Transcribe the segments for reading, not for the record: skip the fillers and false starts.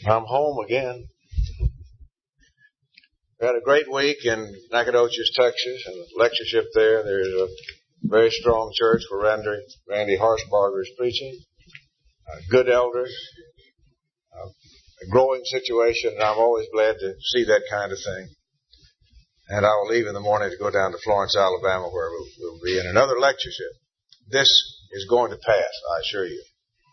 I'm home again. We had a great week in Nacogdoches, Texas, and a lectureship there. There's a very strong church where Randy Harshbarger is preaching. Good elders. A growing situation, and I'm always glad to see that kind of thing. And I will leave in the morning to go down to Florence, Alabama, where we'll be in another lectureship. This is going to pass, I assure you.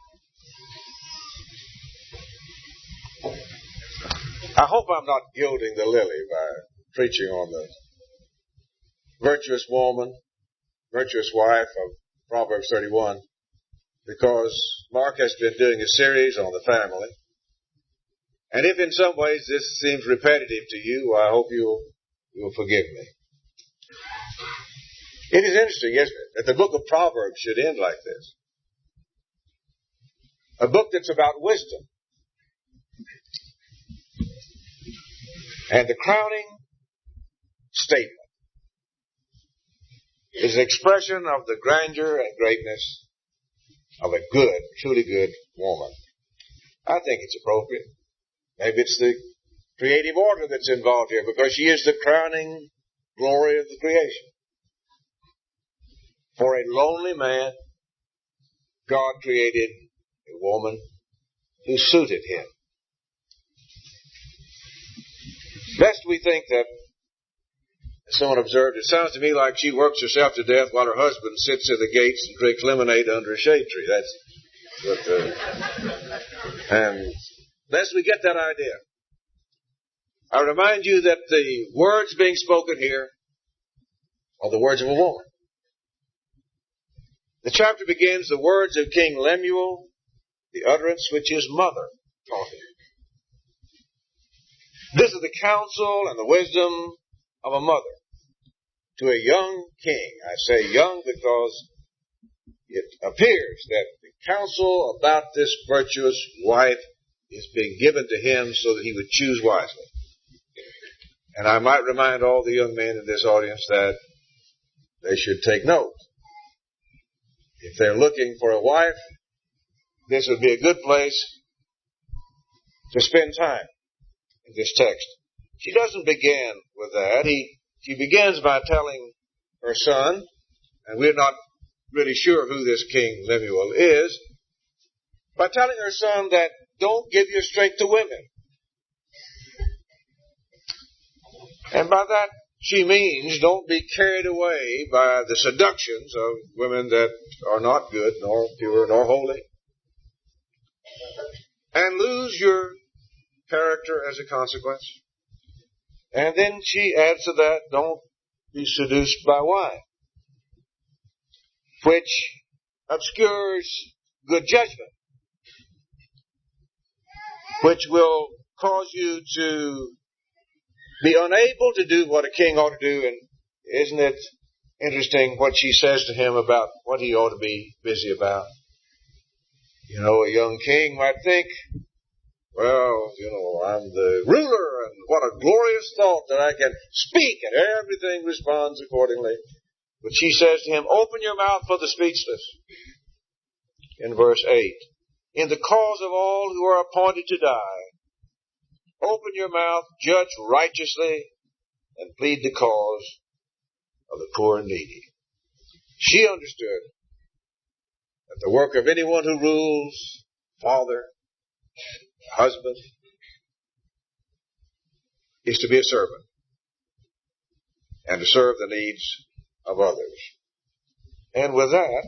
I hope I'm not gilding the lily by preaching on the virtuous woman, virtuous wife of Proverbs 31, because Mark has been doing a series on the family. And if in some ways this seems repetitive to you, I hope you'll forgive me. It is interesting, isn't it, that the book of Proverbs should end like this. A book that's about wisdom. And the crowning statement is an expression of the grandeur and greatness of a good, truly good woman. I think it's appropriate. Maybe it's the creative order that's involved here, because she is the crowning glory of the creation. For a lonely man, God created a woman who suited him. Lest we think that, someone observed, it sounds to me like she works herself to death while her husband sits at the gates and drinks lemonade under a shade tree. That's what and lest we get that idea, I remind you that the words being spoken here are the words of a woman. The chapter begins, the words of King Lemuel, the utterance which his mother taught him. This is the counsel and the wisdom of a mother to a young king. I say young because it appears that the counsel about this virtuous wife is being given to him so that he would choose wisely. And I might remind all the young men in this audience that they should take note. If they're looking for a wife, this would be a good place to spend time in this text. She doesn't begin with that. She begins by telling her son, and we're not really sure who this King Lemuel is, by telling her son that don't give your strength to women. And by that she means don't be carried away by the seductions of women that are not good, nor pure, nor holy. And lose your character as a consequence. And then she adds to that, don't be seduced by wine, which obscures good judgment, which will cause you to be unable to do what a king ought to do. And isn't it interesting what she says to him about what he ought to be busy about? You know, a young king might think, well, you know, I'm the ruler, and what a glorious thought that I can speak, and everything responds accordingly. But she says to him, open your mouth for the speechless. In verse 8, in the cause of all who are appointed to die, open your mouth, judge righteously, and plead the cause of the poor and needy. She understood that the work of anyone who rules, father, husband, is to be a servant and to serve the needs of others. And with that,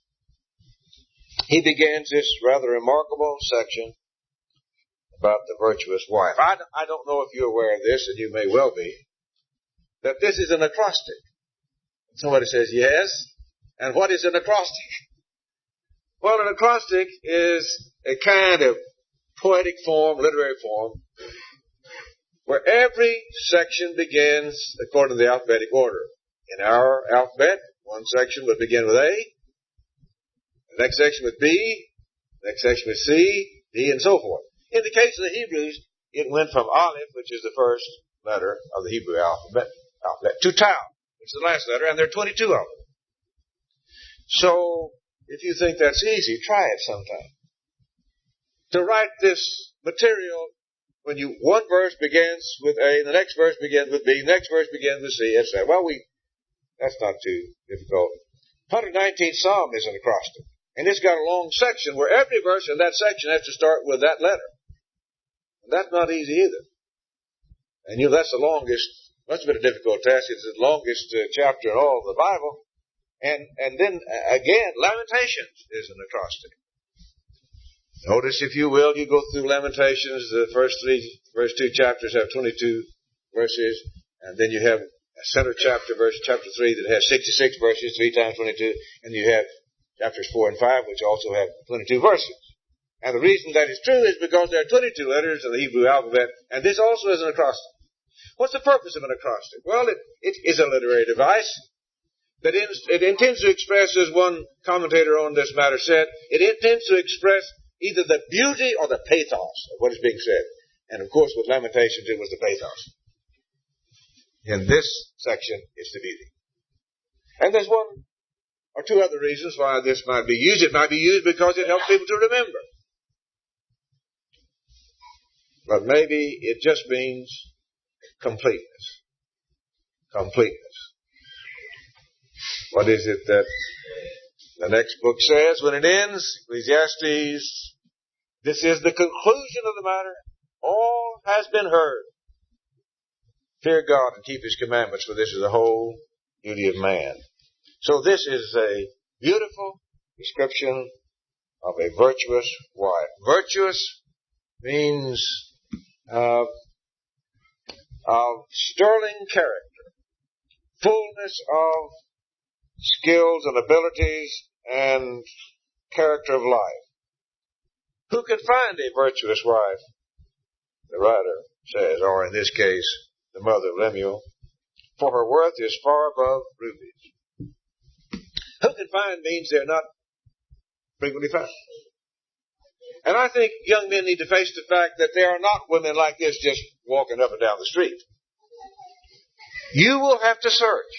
he begins this rather remarkable section about the virtuous wife. I don't know if you're aware of this, and you may well be, that this is an acrostic. Somebody says, yes, and what is an acrostic? Well, an acrostic is a kind of poetic form, literary form, where every section begins according to the alphabetic order. In our alphabet, one section would begin with A, the next section with B, the next section with C, D, and so forth. In the case of the Hebrews, it went from Aleph, which is the first letter of the Hebrew alphabet, to Tau, which is the last letter, and there are 22 of them. So, if you think that's easy, try it sometime. To write this material when one verse begins with A, the next verse begins with B, the next verse begins with C, etc. Well, that's not too difficult. 119th Psalm is an acrostic. And it's got a long section where every verse in that section has to start with that letter. And that's not easy either. And that's the longest, must have been a difficult task. It's the longest chapter in all of the Bible. And then, again, Lamentations is an acrostic. Notice, if you will, you go through Lamentations, the first two chapters have 22 verses, and then you have a center chapter, chapter 3, that has 66 verses, 3 times 22, and you have chapters 4 and 5, which also have 22 verses. And the reason that is true is because there are 22 letters in the Hebrew alphabet, and this also is an acrostic. What's the purpose of an acrostic? Well, it is a literary device that it intends to express, as one commentator on this matter said, it intends to express either the beauty or the pathos of what is being said. And of course, with Lamentations, it was the pathos. In this section, it's the beauty. And there's one or two other reasons why this might be used. It might be used because it helps people to remember. But maybe it just means completeness. Completeness. What is it that the next book says when it ends? Ecclesiastes, this is the conclusion of the matter. All has been heard. Fear God and keep His commandments, for this is the whole duty of man. So this is a beautiful description of a virtuous wife. Virtuous means of sterling character, fullness of skills and abilities and character of life. Who can find a virtuous wife? The writer says, or in this case, the mother of Lemuel, for her worth is far above rubies. Who can find means they're not frequently found. And I think young men need to face the fact that there are not women like this just walking up and down the street. You will have to search.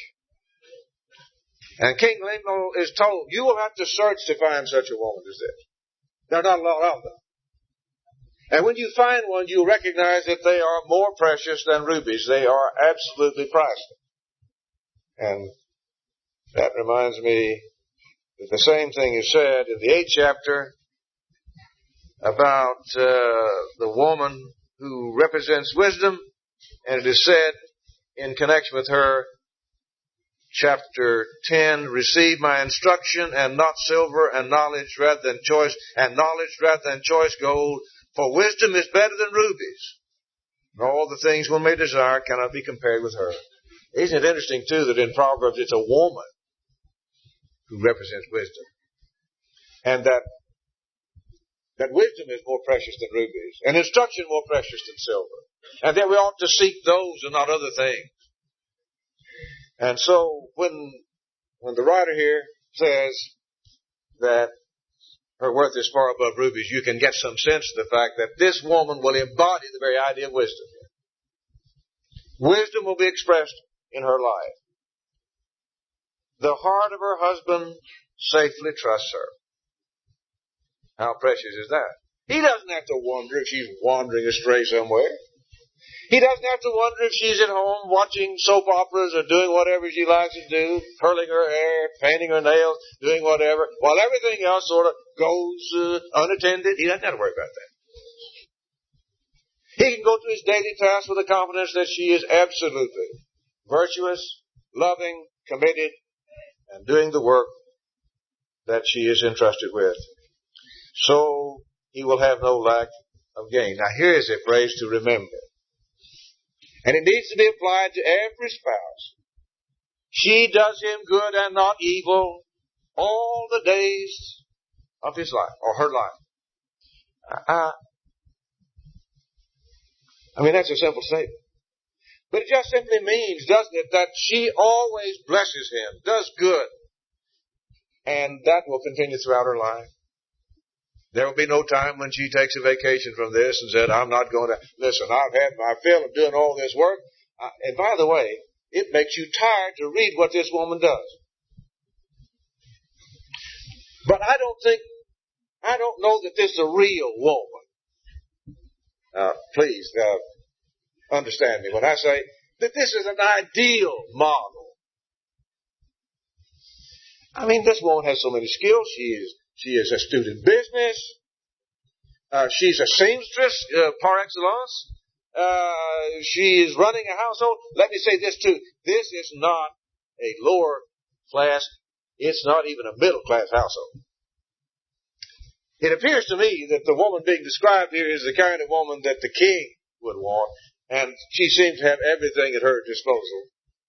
And King Lemuel is told, you will have to search to find such a woman as this. There are not a lot of them. And when you find one, you'll recognize that they are more precious than rubies. They are absolutely priceless. And that reminds me that the same thing is said in the 8th chapter about the woman who represents wisdom. And it is said in connection with her, chapter 10, receive my instruction and not silver and knowledge rather than choice gold. For wisdom is better than rubies. And all the things one may desire cannot be compared with her. Isn't it interesting, too, that in Proverbs it's a woman who represents wisdom. And that wisdom is more precious than rubies. And instruction more precious than silver. And that we ought to seek those and not other things. And so when the writer here says that her worth is far above rubies, you can get some sense of the fact that this woman will embody the very idea of wisdom. Wisdom will be expressed in her life. The heart of her husband safely trusts her. How precious is that? He doesn't have to wonder if she's wandering astray somewhere. He doesn't have to wonder if she's at home watching soap operas or doing whatever she likes to do, curling her hair, painting her nails, doing whatever, while everything else sort of goes unattended. He doesn't have to worry about that. He can go to his daily tasks with the confidence that she is absolutely virtuous, loving, committed, and doing the work that she is entrusted with. So he will have no lack of gain. Now here is a phrase to remember. And it needs to be applied to every spouse. She does him good and not evil all the days of his life, or her life. I mean, that's a simple statement. But it just simply means, doesn't it, that she always blesses him, does good. And that will continue throughout her life. There will be no time when she takes a vacation from this and said, I'm not going to, listen, I've had my fill of doing all this work. And by the way, it makes you tired to read what this woman does. But I don't know that this is a real woman. Please understand me when I say that this is an ideal model. I mean, this woman has so many skills. She is astute in business. She's a seamstress par excellence. She is running a household. Let me say this too. This is not a lower class. It's not even a middle class household. It appears to me that the woman being described here is the kind of woman that the king would want, and she seems to have everything at her disposal.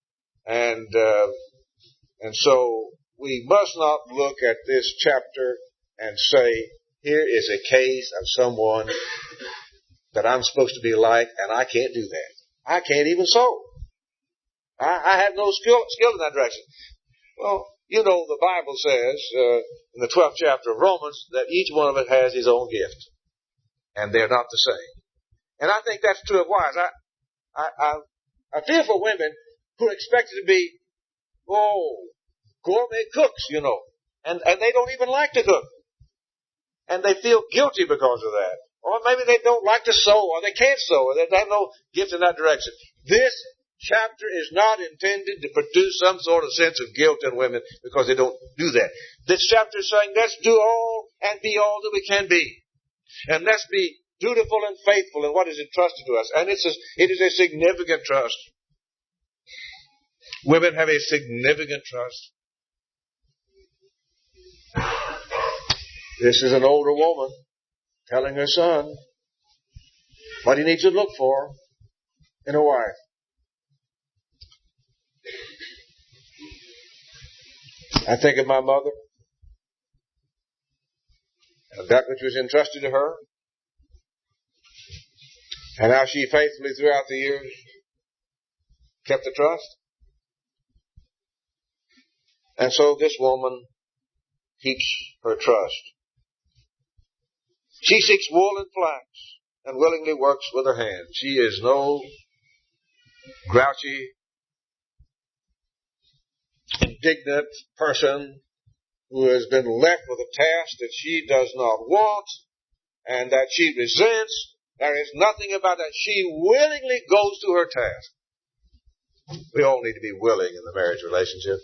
And so we must not look at this chapter and say, here is a case of someone that I'm supposed to be like, and I can't do that. I can't even sew. I have no skill in that direction. Well, you know, the Bible says in the 12th chapter of Romans that each one of us has his own gift, and they're not the same. And I think that's true of wives. I feel for women who are expected to be, gourmet cooks, you know, and they don't even like to cook. And they feel guilty because of that. Or maybe they don't like to sew, or they can't sew, or they have no gift in that direction. This chapter is not intended to produce some sort of sense of guilt in women because they don't do that. This chapter is saying, let's do all and be all that we can be. And let's be dutiful and faithful in what is entrusted to us. And it is a significant trust. Women have a significant trust. This is an older woman telling her son what he needs to look for in a wife. I think of my mother and that which was entrusted to her, and how she faithfully throughout the years kept the trust. And so this woman keeps her trust. She seeks wool and flax and willingly works with her hands. She is no grouchy, indignant person who has been left with a task that she does not want and that she resents. There is nothing about that. She willingly goes to her task. We all need to be willing in the marriage relationship.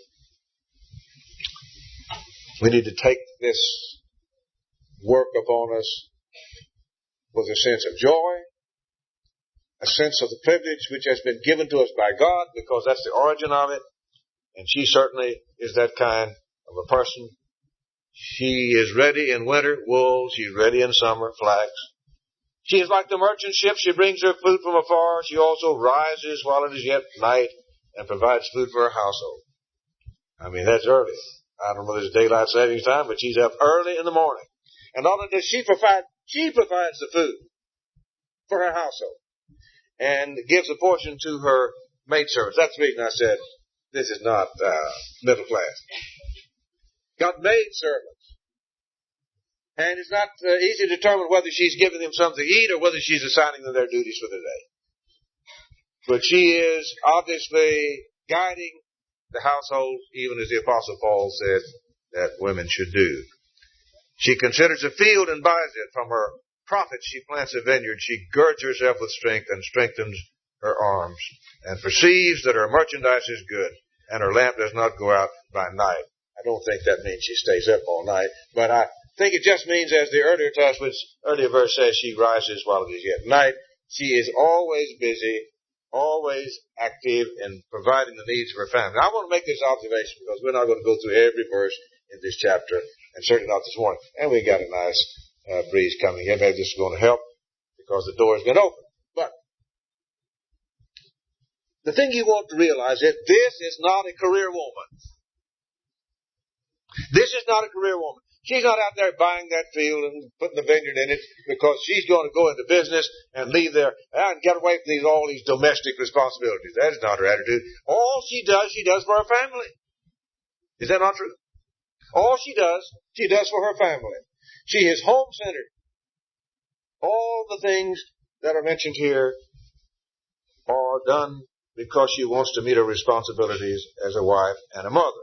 We need to take this work upon us with a sense of joy, a sense of the privilege which has been given to us by God, because that's the origin of it. And she certainly is that kind of a person. She is ready in winter, wool. She's ready in summer, flax. She is like the merchant ship. She brings her food from afar. She also rises while it is yet night and provides food for her household. I mean, that's early. I don't know if it's daylight savings time, but she's up early in the morning. And not only does she provides the food for her household and gives a portion to her maidservants. That's the reason I said this is not middle class. Got maidservants. And it's not easy to determine whether she's giving them something to eat or whether she's assigning them their duties for the day. But she is obviously guiding the household, even as the Apostle Paul said that women should do. She considers a field and buys it. From her profits she plants a vineyard. She girds herself with strength and strengthens her arms, and perceives that her merchandise is good, and her lamp does not go out by night. I don't think that means she stays up all night, but I think it just means, as the earlier verse says, she rises while it is yet night. She is always busy, always active in providing the needs of her family. Now, I want to make this observation because we're not going to go through every verse in this chapter, and certainly not this morning. And we got a nice breeze coming here. Maybe this is going to help because the door has been open. But the thing you want to realize is this is not a career woman. This is not a career woman. She's not out there buying that field and putting the vineyard in it because she's going to go into business and leave there and get away from all these domestic responsibilities. That is not her attitude. All she does for her family. Is that not true? All she does for her family. She is home-centered. All the things that are mentioned here are done because she wants to meet her responsibilities as a wife and a mother.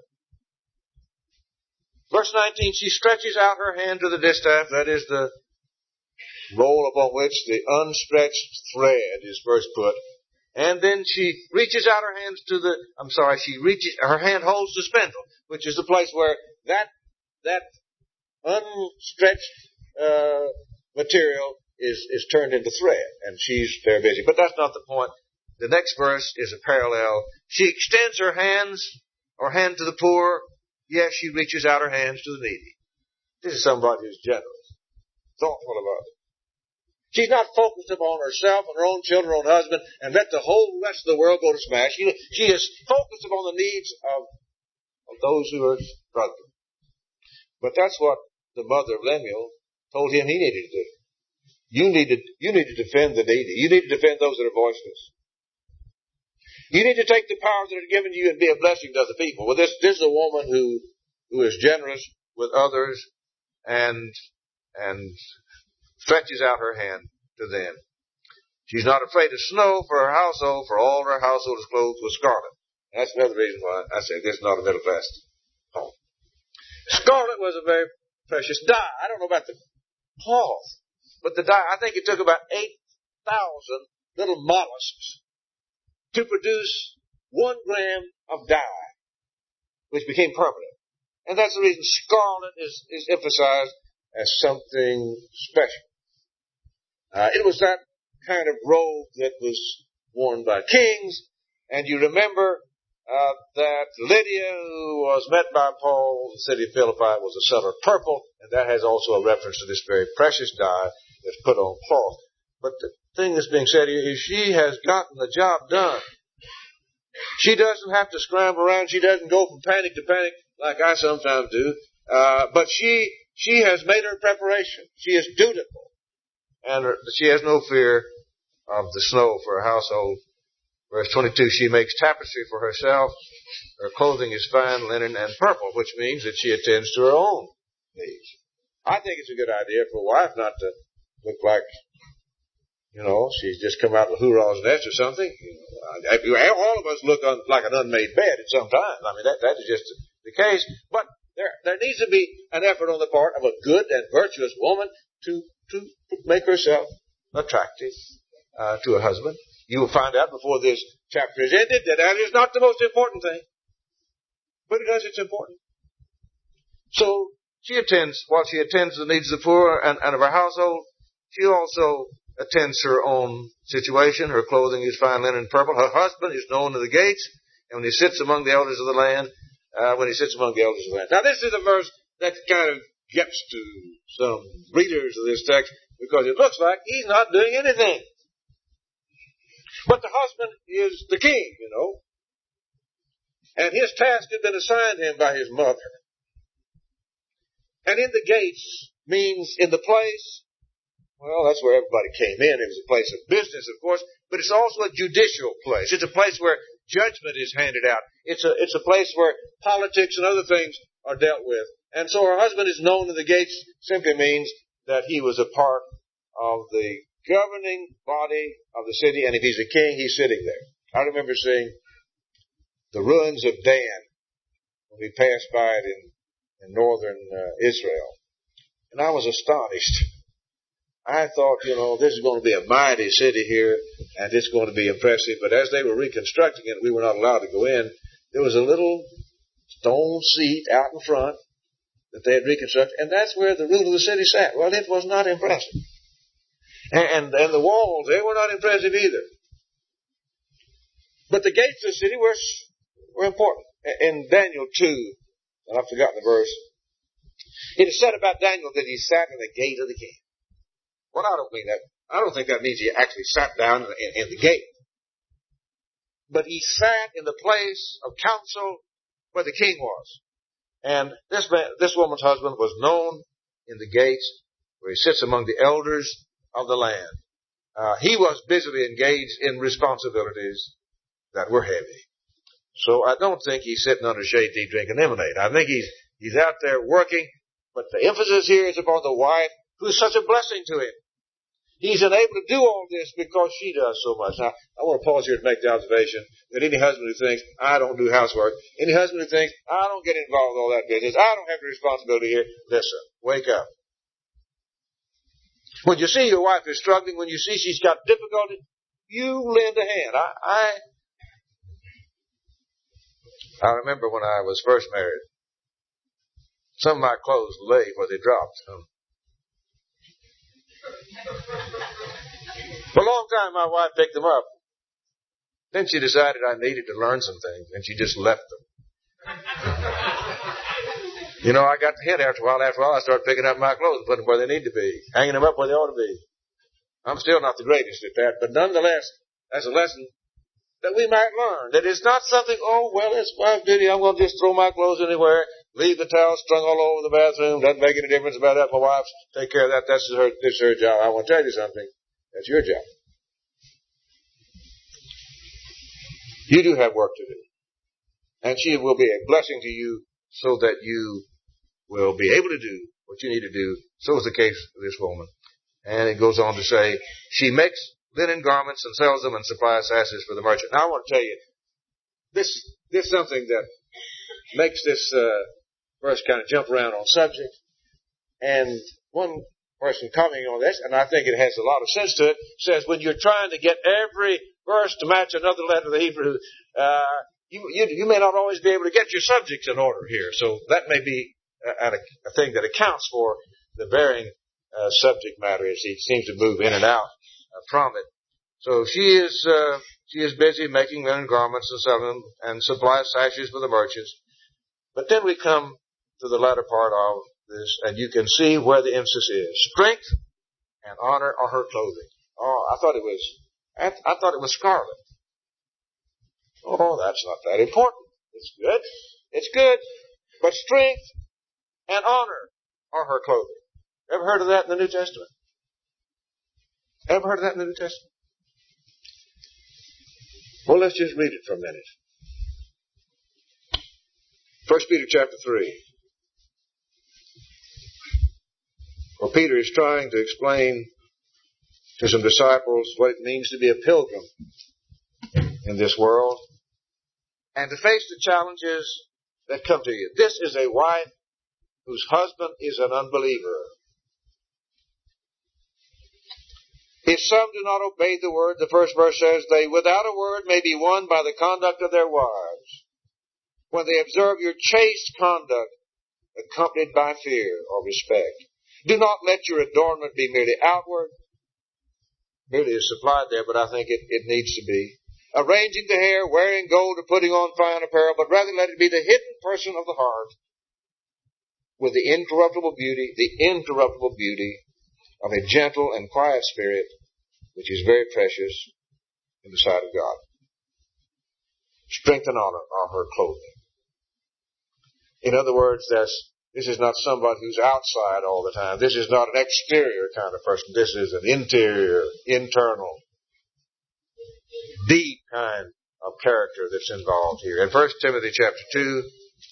Verse 19, she stretches out her hand to the distaff, that is the roll upon which the unstretched thread is first put. And then she reaches out her hands to her hand holds the spindle, which is the place where that unstretched material is turned into thread, and she's there busy. But that's not the point. The next verse is a parallel. She extends her hand to the poor. Yes, she reaches out her hands to the needy. This is somebody who's generous, thoughtful about it. She's not focused upon herself and her own children, her own husband, and let the whole rest of the world go to smash. She is focused upon the needs of those who are struggling. But that's what the mother of Lemuel told him he needed to do. You need to defend the needy. You need to defend those that are voiceless. You need to take the powers that are given to you and be a blessing to other people. Well, this is a woman who is generous with others and stretches out her hand to them. She's not afraid of snow for her household, for all her household is clothed with scarlet. And that's another reason why I say this is not a middle class home. Scarlet was a very precious dye. I don't know about the cloth, but the dye, I think it took about 8,000 little mollusks to produce 1 gram of dye, which became permanent. And that's the reason scarlet is emphasized as something special. It was that kind of robe that was worn by kings, and you remember that Lydia, who was met by Paul in the city of Philippi, was a seller of purple, and that has also a reference to this very precious dye that's put on cloth. But the thing that's being said here is she has gotten the job done. She doesn't have to scramble around. She doesn't go from panic to panic like I sometimes do. But she has made her preparation. She is dutiful. And she has no fear of the snow for her household. Verse 22, she makes tapestry for herself. Her clothing is fine linen and purple, which means that she attends to her own needs. I think it's a good idea for a wife not to look like, she's just come out of a hoorah's nest or something. All of us look like an unmade bed at some time. I mean, that is just the case. But there needs to be an effort on the part of a good and virtuous woman to make herself attractive to her husband. You will find out before this chapter is ended that is not the most important thing. But it's important. So while she attends the needs of the poor and of her household, she also attends to her own situation. Her clothing is fine linen and purple. Her husband is known to the gates, and when he sits among the elders of the land, Now this is a verse that kind of gets to some readers of this text because it looks like he's not doing anything. But the husband is the king, and his task had been assigned him by his mother. And in the gates means in the place. Well, that's where everybody came in. It was a place of business, of course, but it's also a judicial place. It's a place where judgment is handed out. It's a place where politics and other things are dealt with. And so her husband is known in the gates simply means that he was a part of the governing body of the city, and if he's a king, he's sitting there. I remember seeing the ruins of Dan when we passed by it in northern Israel. And I was astonished. I thought, this is going to be a mighty city here, and it's going to be impressive. But as they were reconstructing it, we were not allowed to go in. There was a little stone seat out in front that they had reconstructed, and that's where the ruler of the city sat. Well, it was not impressive. And the walls, they were not impressive either. But the gates of the city were important. In Daniel 2, and I've forgotten the verse, it is said about Daniel that he sat in the gate of the king. Well, I don't mean that. I don't think that means he actually sat down in the gate. But he sat in the place of counsel where the king was. And this woman's husband was known in the gates where he sits among the elders of the land. He was busily engaged in responsibilities that were heavy. So I don't think he's sitting under shade tree drinking lemonade. I think he's out there working, but the emphasis here is upon the wife who is such a blessing to him. He's unable to do all this because she does so much. Now, I want to pause here to make the observation that any husband who thinks, I don't do housework, any husband who thinks, I don't get involved with all that business, I don't have the responsibility here, listen, wake up. When you see your wife is struggling, when you see she's got difficulty, you lend a hand. I remember when I was first married, some of my clothes lay where they dropped. For a long time, my wife picked them up. Then she decided I needed to learn some things, and she just left them. You know, I got the hint after a while. After a while, I started picking up my clothes and putting them where they need to be, hanging them up where they ought to be. I'm still not the greatest at that, but nonetheless, that's a lesson that we might learn. That it's not something, oh, well, it's wife duty. I'm going to just throw my clothes anywhere, leave the towel strung all over the bathroom. Doesn't make any difference about that. My wife's take care of that. This is her job. I want to tell you something. That's your job. You do have work to do. And she will be a blessing to you so that you will be able to do what you need to do. So is the case with this woman. And it goes on to say, she makes linen garments and sells them and supplies sashes for the merchant. Now I want to tell you, this is something that makes this verse kind of jump around on subject. And one person commenting on this, and I think it has a lot of sense to it, says when you're trying to get every verse to match another letter of the Hebrew, you may not always be able to get your subjects in order here. So that may be a thing that accounts for the varying subject matter as he seems to move in and out from it. So she is busy making linen garments and selling them and supplies sashes for the merchants. But then we come to the latter part of this, and you can see where the emphasis is. Strength and honor are her clothing. Oh, I thought it was scarlet. Oh, that's not that important. It's good. It's good. But strength and honor are her clothing. Ever heard of that in the New Testament? Ever heard of that in the New Testament? Well, let's just read it for a minute. 1 Peter chapter 3. Well, Peter is trying to explain to some disciples what it means to be a pilgrim in this world and to face the challenges that come to you. This is a wife whose husband is an unbeliever. If some do not obey the word, the first verse says, they without a word may be won by the conduct of their wives, when they observe your chaste conduct accompanied by fear or respect. Do not let your adornment be merely outward. Merely is supplied there, but I think it needs to be. Arranging the hair, wearing gold, or putting on fine apparel, but rather let it be the hidden person of the heart with the incorruptible beauty of a gentle and quiet spirit, which is very precious in the sight of God. Strength and honor are her clothing. In other words, this is not somebody who's outside all the time. This is not an exterior kind of person. This is an interior, internal, deep kind of character that's involved here. In 1 Timothy chapter 2,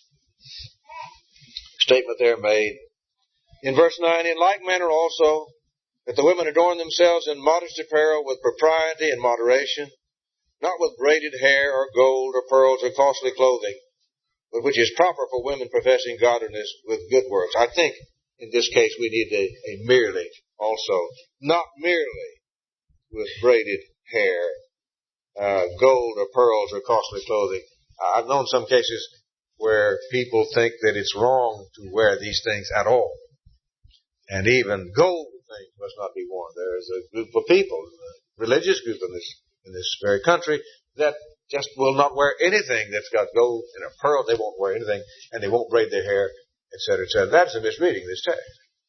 statement there made. In verse 9, in like manner also, that the women adorn themselves in modest apparel with propriety and moderation, not with braided hair or gold or pearls or costly clothing, but which is proper for women professing godliness with good works. I think in this case we need a merely also, not merely with braided hair, gold or pearls or costly clothing. I've known some cases where people think that it's wrong to wear these things at all. And even gold things must not be worn. There is a group of people, a religious group in this very country, that just will not wear anything that's got gold and a pearl. They won't wear anything, and they won't braid their hair, etc., etc. That's a misreading of this text.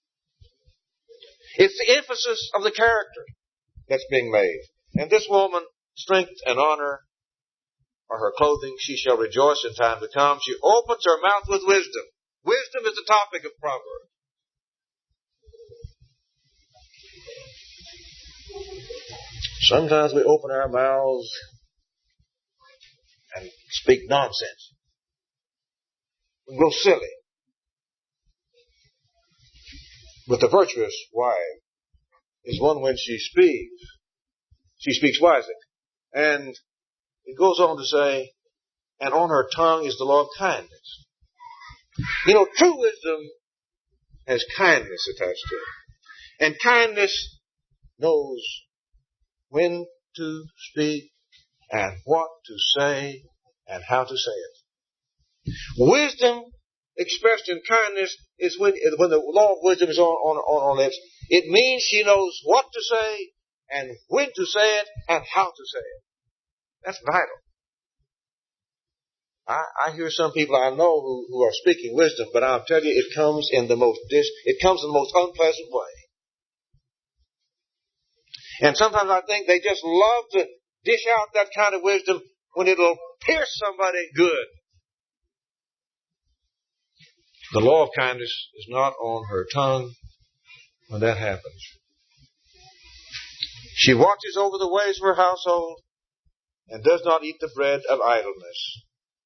It's the emphasis of the character that's being made. And this woman, strength and honor are her clothing. She shall rejoice in time to come. She opens her mouth with wisdom. Wisdom is the topic of Proverbs. Sometimes we open our mouths and speak nonsense. We grow silly. But the virtuous wife is one when she speaks wisely. And it goes on to say, and on her tongue is the law of kindness. You know, true wisdom has kindness attached to it. And kindness knows when to speak and what to say and how to say it. Wisdom expressed in kindness is when the law of wisdom is on her lips. It means she knows what to say and when to say it and how to say it. That's vital. I hear some people I know who are speaking wisdom, but I'll tell you, it comes in the most unpleasant way. And sometimes I think they just love to dish out that kind of wisdom when it'll pierce somebody good. The law of kindness is not on her tongue when that happens. She watches over the ways of her household and does not eat the bread of idleness.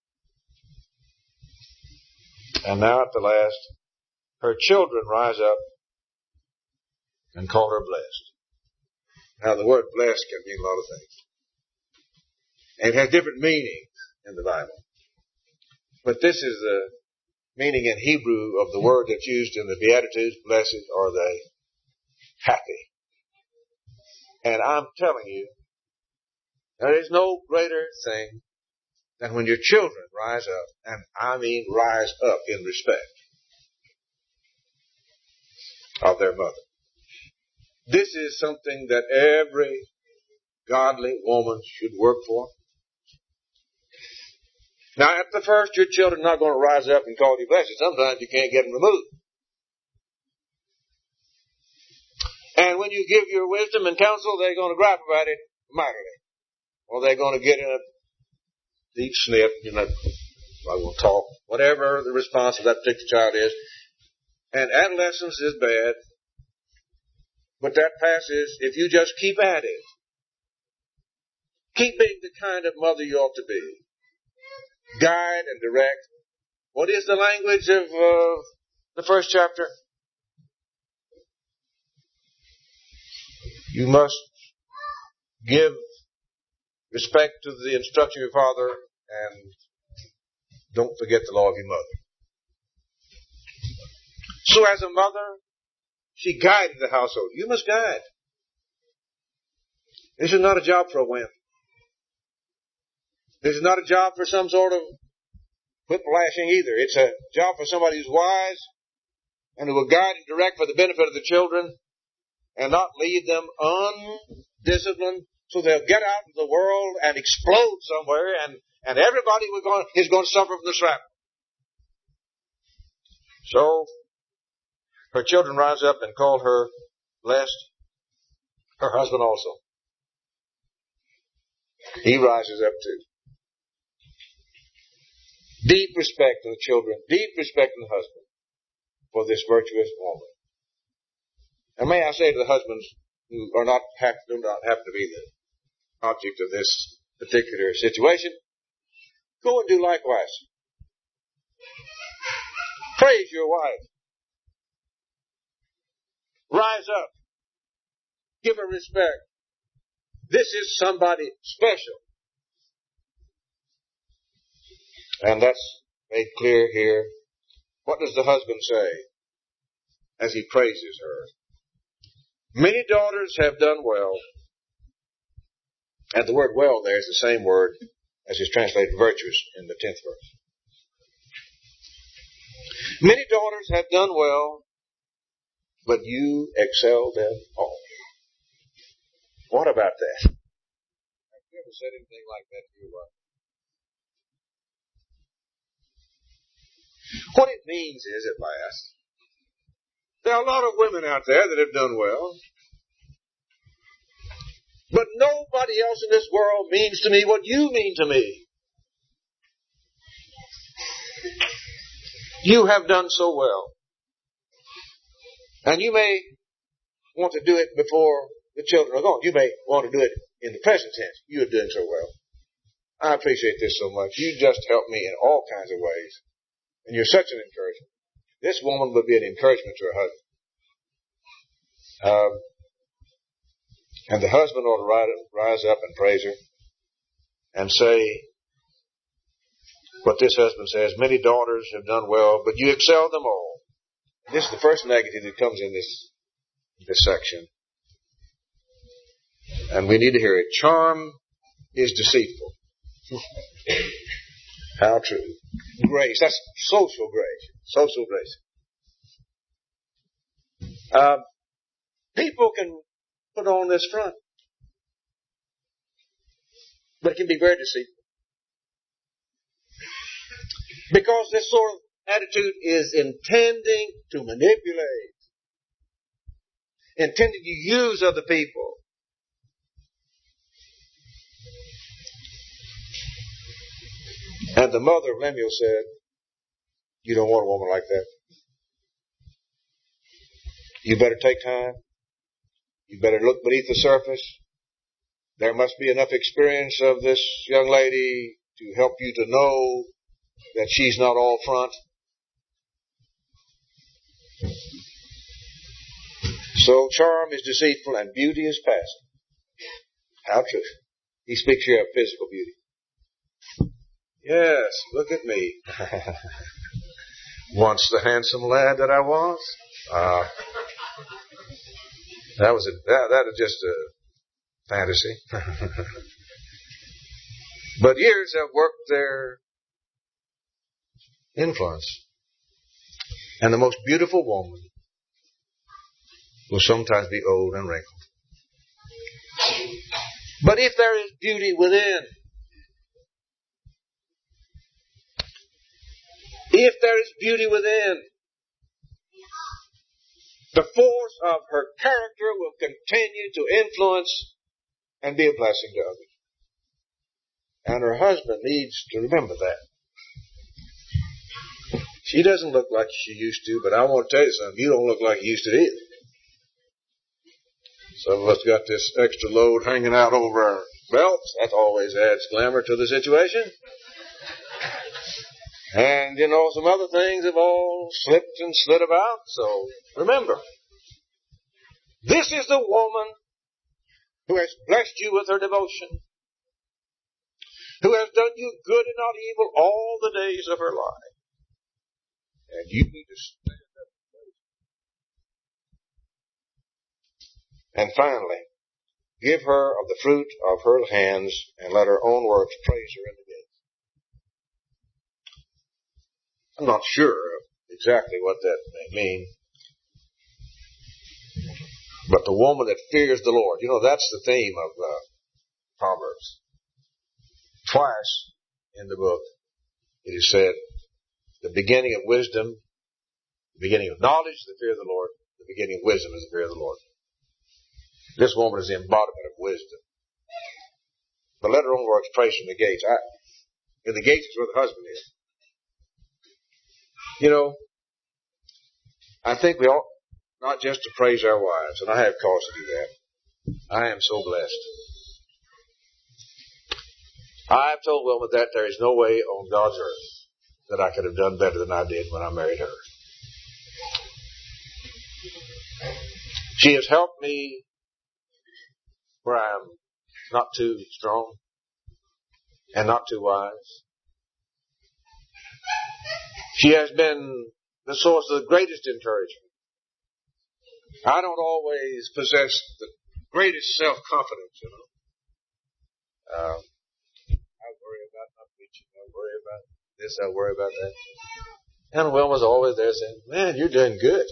And now at the last, her children rise up and call her blessed. Now the word blessed can mean a lot of things. And it has different meanings in the Bible. But this is the meaning in Hebrew of the word that's used in the Beatitudes, blessed are they, happy. And I'm telling you, there is no greater thing than when your children rise up, and I mean rise up in respect of their mother. This is something that every godly woman should work for. Now, at the first, your children are not going to rise up and call you blessed. Sometimes you can't get them removed. And when you give your wisdom and counsel, they're going to gripe about it mightily. Or they're going to get in a deep snip, I will talk, whatever the response of that particular child is. And adolescence is bad. But that passes if you just keep at it. Keep being the kind of mother you ought to be. Guide and direct. What is the language of the first chapter? You must give respect to the instruction of your father and don't forget the law of your mother. So as a mother, she guided the household. You must guide. This is not a job for a wimp. This is not a job for some sort of whip-lashing either. It's a job for somebody who's wise and who will guide and direct for the benefit of the children and not leave them undisciplined so they'll get out into the world and explode somewhere and everybody is going to suffer from the shrapnel. So her children rise up and call her blessed. Her husband also. He rises up too. Deep respect for the children, deep respect for the husband for this virtuous woman. And may I say to the husbands who do not happen to be the object of this particular situation, go and do likewise. Praise your wife. Rise up. Give her respect. This is somebody special. And that's made clear here. What does the husband say as he praises her? Many daughters have done well. And the word well there is the same word as is translated virtuous in the 10th verse. Many daughters have done well, but you excel them all. What about that? Have you ever said anything like that to your wife? What it means is, at last, there are a lot of women out there that have done well. But nobody else in this world means to me what you mean to me. You have done so well. And you may want to do it before the children are gone. You may want to do it in the present tense. You are doing so well. I appreciate this so much. You just helped me in all kinds of ways. And you're such an encouragement. This woman would be an encouragement to her husband. And the husband ought to rise up and praise her and say what this husband says, many daughters have done well, but you excel them all. This is the first negative that comes in this this section. And we need to hear it. Charm is deceitful. How true. Grace. That's social grace. Social grace. People can put on this front, but it can be very deceitful. Because this sort of attitude is intending to manipulate, intending to use other people. And the mother of Lemuel said, you don't want a woman like that. You better take time. You better look beneath the surface. There must be enough experience of this young lady to help you to know that she's not all front. So charm is deceitful and beauty is passing. How true. He speaks here of physical beauty. Yes, look at me. Once the handsome lad that I was. That was just a fantasy. But years have worked their influence. And the most beautiful woman will sometimes be old and wrinkled. But if there is beauty within, the force of her character will continue to influence and be a blessing to others. And her husband needs to remember that. She doesn't look like she used to, but I want to tell you something. You don't look like you used to either. Some of us got this extra load hanging out over our belts. That always adds glamour to the situation. And, some other things have all slipped and slid about. So, remember, this is the woman who has blessed you with her devotion, who has done you good and not evil all the days of her life. And you need to stand up and praise her. And finally, give her of the fruit of her hands and let her own works praise her in the gates. I'm not sure exactly what that may mean. But the woman that fears the Lord, that's the theme of Proverbs. Twice in the book it is said, the beginning of wisdom, the beginning of knowledge is the fear of the Lord, the beginning of wisdom is the fear of the Lord. This woman is the embodiment of wisdom. But let her own works praise in the gates. In the gates is where the husband is. I think we ought not just to praise our wives, and I have cause to do that. I am so blessed. I have told Wilma that there is no way on God's earth that I could have done better than I did when I married her. She has helped me where I am not too strong and not too wise. She has been the source of the greatest encouragement. I don't always possess the greatest self-confidence, I worry about my preaching. I worry about this. I worry about that. And Wilma's always there saying, man, you're doing good.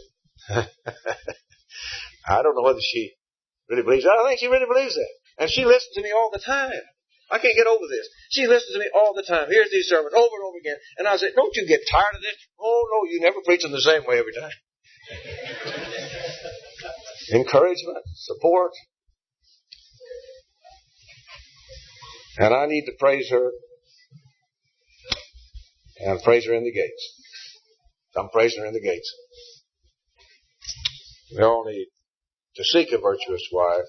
I don't know whether she really believes that. I don't think she really believes that. And she listens to me all the time. I can't get over this. She listens to me all the time. Here's these sermons over and over again. And I say, don't you get tired of this? Oh, no, you never preach them the same way every time. Encouragement, support. And I need to praise her and praise her in the gates. I'm praising her in the gates. We all need to seek a virtuous wife,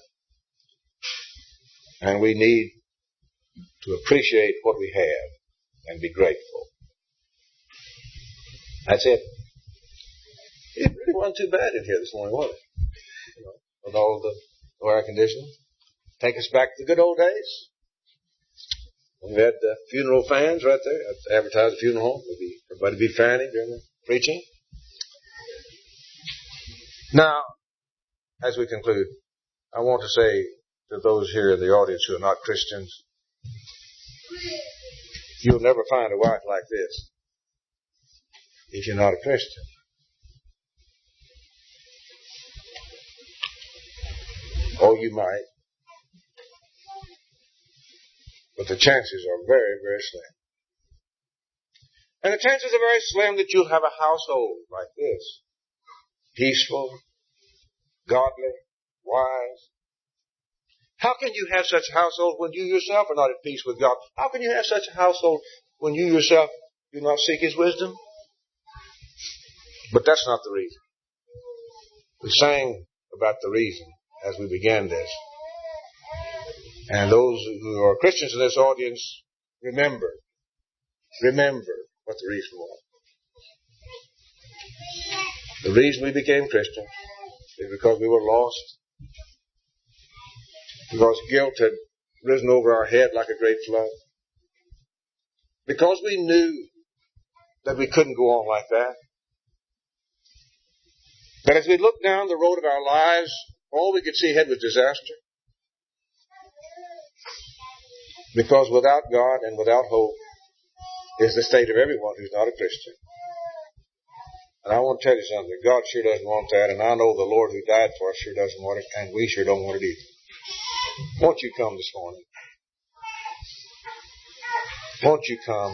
and we need to appreciate what we have and be grateful. That's it. It really wasn't too bad in here this morning, was it? With all the air conditioning. Take us back to the good old days. We had the funeral fans right there. I'd advertise the funeral home. Everybody be fanning during the preaching. Now, as we conclude, I want to say to those here in the audience who are not Christians, you'll never find a wife like this if you're not a Christian. Or you might. But the chances are very, very slim. And the chances are very slim that you'll have a household like this. Peaceful, godly, wise. How can you have such a household when you yourself are not at peace with God? How can you have such a household when you yourself do not seek His wisdom? But that's not the reason. We sang about the reason as we began this. And those who are Christians in this audience, remember what the reason was. The reason we became Christians is because we were lost. Because guilt had risen over our head like a great flood. Because we knew that we couldn't go on like that. That as we looked down the road of our lives, all we could see ahead was disaster. Because without God and without hope is the state of everyone who's not a Christian. And I want to tell you something. God sure doesn't want that, and I know the Lord who died for us sure doesn't want it, and we sure don't want it either. Won't you come this morning? Won't you come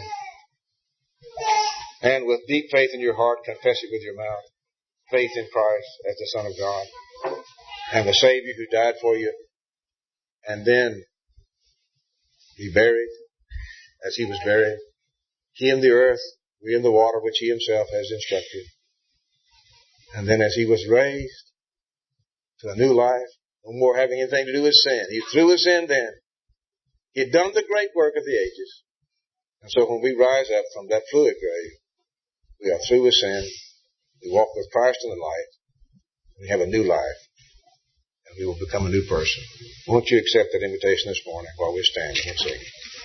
and with deep faith in your heart confess it with your mouth? Faith in Christ as the Son of God and the Savior who died for you, and then be buried as He was buried. He in the earth, we in the water, which He Himself has instructed. And then as He was raised to a new life, no more having anything to do with sin. He threw His sin then. He had done the great work of the ages. And so when we rise up from that fluid grave, we are through with sin. We walk with Christ in the light. We have a new life. And we will become a new person. Won't you accept that invitation this morning while we stand and sing?